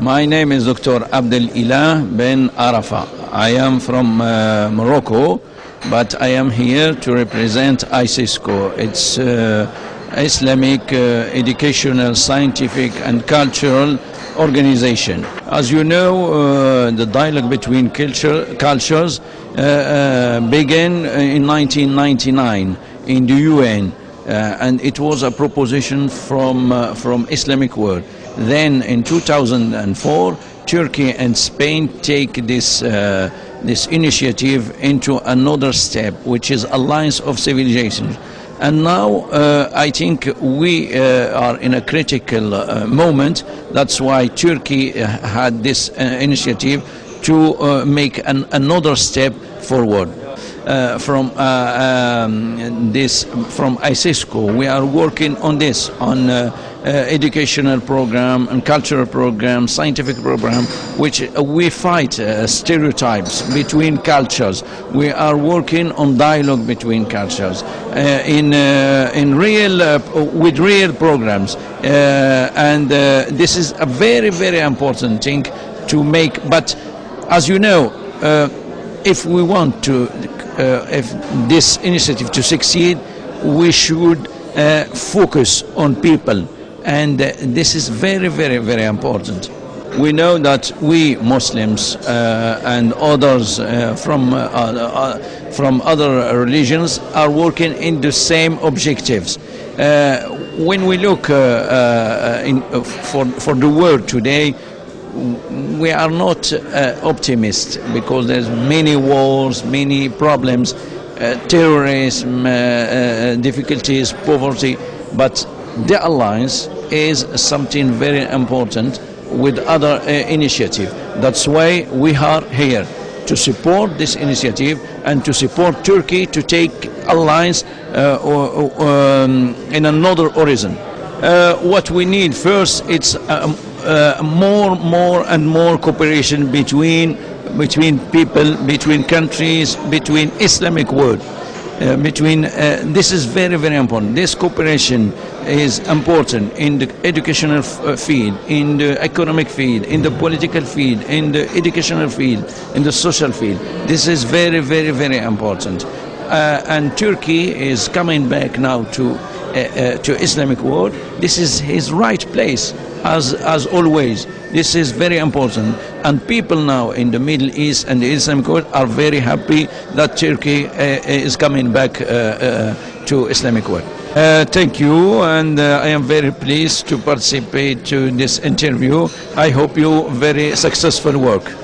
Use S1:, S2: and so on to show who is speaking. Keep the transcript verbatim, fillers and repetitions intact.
S1: My name is Doctor Abdel Ilah Ben Arafa. I am from uh, Morocco, but I am here to represent I C E S C O. It's uh, Islamic uh, Educational, Scientific and Cultural Organization. As you know, uh, the dialogue between culture, cultures uh, uh, began in nineteen ninety-nine in the U N, uh, and it was a proposition from, uh, from Islamic world. Then in two thousand four, Turkey and Spain take this, uh, this initiative into another step, which is Alliance of Civilizations. And now uh, I think we uh, are in a critical uh, moment. That's why Turkey uh, had this uh, initiative to uh, make an, another step forward. Uh, from uh, um, this, from I C E S C O, we are working on this, on uh, uh, educational program and cultural program, scientific program, which uh, we fight uh, stereotypes between cultures. We are working on dialogue between cultures uh, in uh, in real uh, with real programs, uh, and uh, this is a very very important thing to make. But as you know, uh, if we want to. Uh, if this initiative to succeed, we should uh, focus on people, and uh, this is very, very, very important. We know that we Muslims uh, and others uh, from uh, uh, from other religions are working in the same objectives. Uh, when we look uh, uh, in, uh, for for the world today, we are not uh, optimists because there's many wars, many problems, uh, terrorism, uh, uh, difficulties, poverty. But the alliance is something very important with other uh, initiative. That's why we are here to support this initiative and to support Turkey to take alliance uh, or, um, in another horizon. Uh, what we need first, it's um, uh, more, more and more cooperation between between people, between countries, between Islamic world. Uh, between uh, this is very very important. This cooperation is important in the educational f field, in the economic field, in the political field, in the educational field, in the social field. This is very very very important. Uh, and Turkey is coming back now to. Uh, uh, to Islamic world. This is his right place, as as always. This is very important, and people now in the Middle East and the Islamic world are very happy that Turkey uh, is coming back uh, uh, to Islamic world. Uh, thank you, and uh, I am very pleased to participate to this interview. I hope you very successful work.